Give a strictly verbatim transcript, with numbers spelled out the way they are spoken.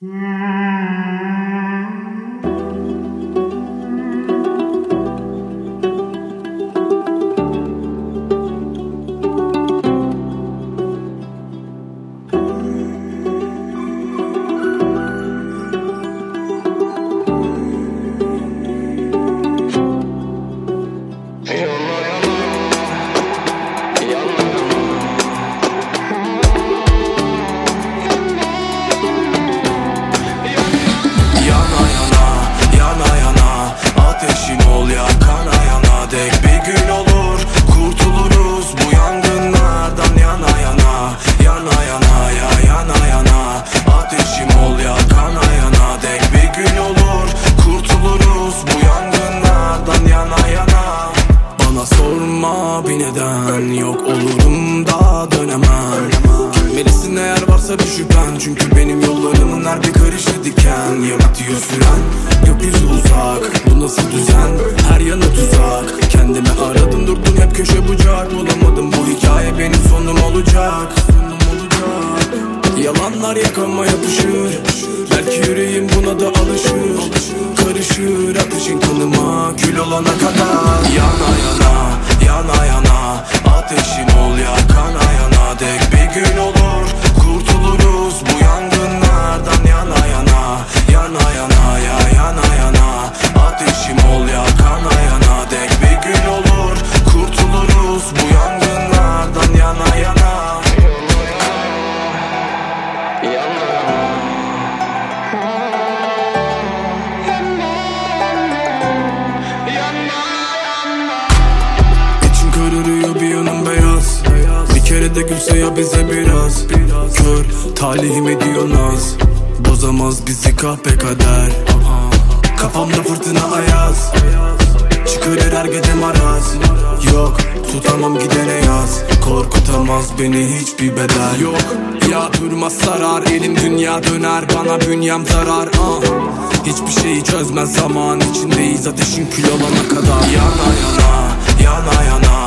Bir neden yok olurum da dönemem. Gitmelisin eğer varsa bir şüphen, çünkü benim yollarımın her bir karışı diken. Yaratıyor süren gökyüzü uzak, bu nasıl düzen, her yanı tuzak. Kendimi aradım durdum hep köşe bucak, bulamadım bu hikaye benim sonum olacak. Yalanlar yakama yapışır, belki yüreğim buna da alışır. Karışır ateşin kanıma kül olana kadar. Yana yana, yana yana, ateşin ol yakana yana dek bir gün olur. Kurtuluruz bu yangınlardan yana yana, yana yana ya yana yana. Ateşim ol yakana yana dek bir gün olur. Kurtuluruz bu yangınlardan yana yana. Kararıyor bir yanım beyaz, bir kere de gülse ya bize biraz. Kör talihim ediyor naz, bozamaz bizi kahpe kader. Kafamda fırtına ayaz, çıkarır her gece maraz. Yok tutamam gidene yaz, korkutamaz beni hiçbir bedel. Yok ya durmaz sarar, elim dünya döner, bana bünyem zarar. ah. Hiçbir şeyi çözmez zaman, içindeyiz ateşin kül olana kadar. Yana yana, yana yana,